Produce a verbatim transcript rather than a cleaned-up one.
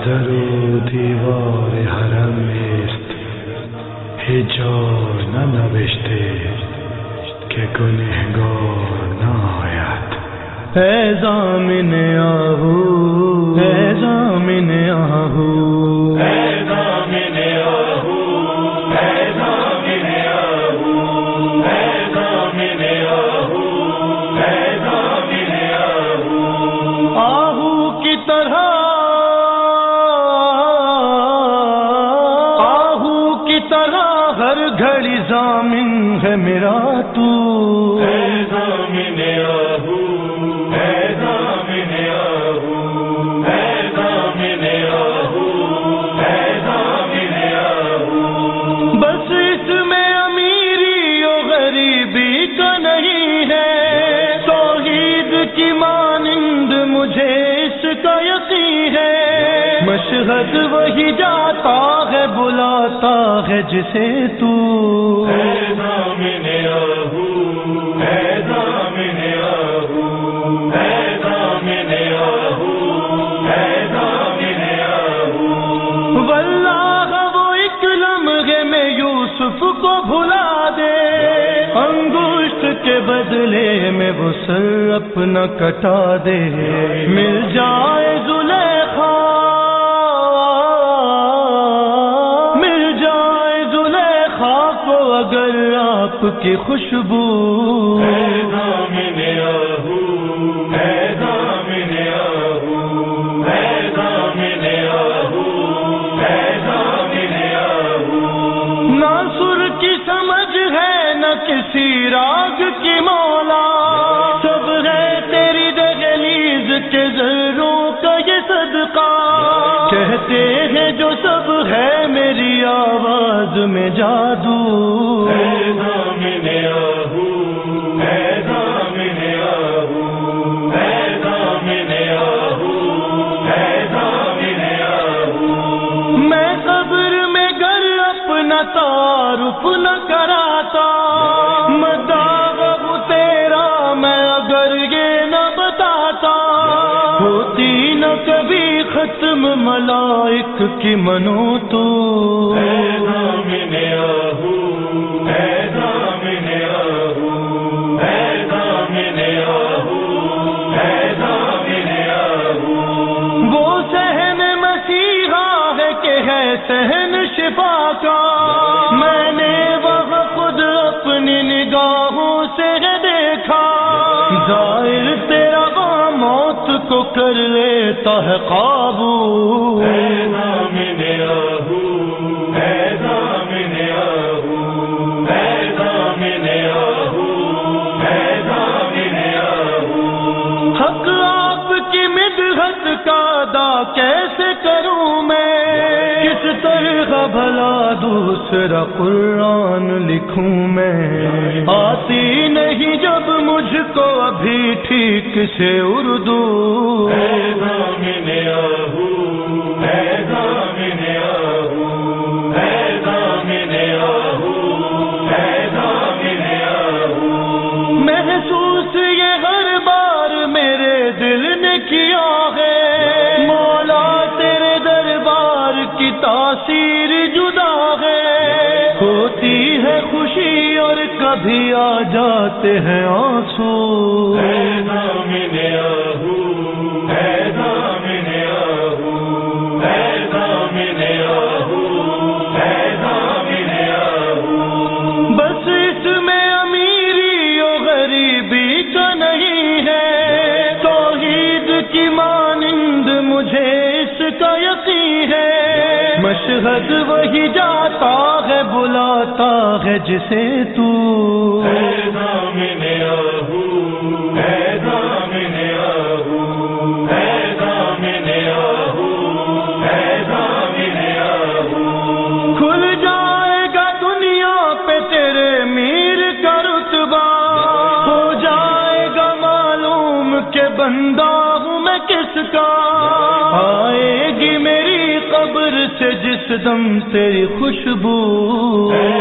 در و دیوار حرم است هیچ ننوشته که گنهگار نآید. اے ضامن آہو اے ضامن آہو اے ضامن آہو اے ضامن آہو اے ضامن آہو اے ضامن آہو آہو کی طرح آہو کی طرح ہر گھڑی ضامن ہے میرا تو. اے ضامن آہو مشہد وہی جاتا ہے بلاتا ہے جسے تو. اے ضامن آہو اے ضامن آہو اے ضامن آہو اے ضامن آہو. واللہ وہ ایک لمحے میں یوسف کو بھلا دے انگشت کے بدلے میں وہ سر اپنا کٹا دے. مل جائے زلیخا اگر آپ کی خوشبو. اے ضامن آہو اے ضامن آہو اے ضامن آہو اے ضامن آہو. نہ سر کی سمجھ ہے نہ کسی راگ کی مولا سب ہے تیری دہلیز کے ذروں کا یہ صدقہ. کہتے ہیں جو سب ہے میری آواز میں جادو. اے ضامن آہو اے ضامن آہو اے ضامن آہو اے ضامن آہو. میں قبر میں گر اپنا تعارف نہ کراتا مداح تیرا میں اگر یہ نہ بتاتا ہوتی نہ کبھی ختم ملائک کی منو تو. اے ضامن آہو اے ضامن آہو اے ضامن آہو اے ضامن آہو. وہ صحن مسیحا ہے کہ ہے صحن شفا کا. میں نے وہاں خود اپنی نگاہوں سے دیکھا. ظاہر تیرا وہاں موت کو کر لیتا ہے قابو. اے ضامن آہو اے ضامن آہو اے ضامن آہو اے ضامن آہو. حق آپ کی مدحت کا ادا کیسے کروں میں کس طرح بھلا دوسرا قرآن لکھوں میں. آتی نہیں جب مجھ کو ابھی ٹھیک سے اردو. اے ضامن آہو اے ضامن آہو اے ضامن آہو اے ضامن آہو. محسوس یہ ہر بار میرے دل نے کیا ہے مولا تیرے دربار کی تاثیر جدا ہے. ہوتی ہے خوشی اور کبھی آ جاتے ہیں آنسو. اے ضامن آہو اے ضامن آہو اے ضامن آہو اے ضامن آہو. بس اس میں امیری و غریبی کا نہیں ہے توحید کی مانند مجھے اس کا یقین ہے. مشہد وہی جاتا ہے بلاتا ہے جسے تو. اے ضامن آہو اے ضامن آہو اے ضامن آہو اے ضامن آہو. کھل جائے گا دنیا پہ تیرے میر کا رتبہ ہو جائے گا معلوم کہ بندہ ہوں میں کس کا. آئے گی میری قبر سے جس دم تیری خوشبو.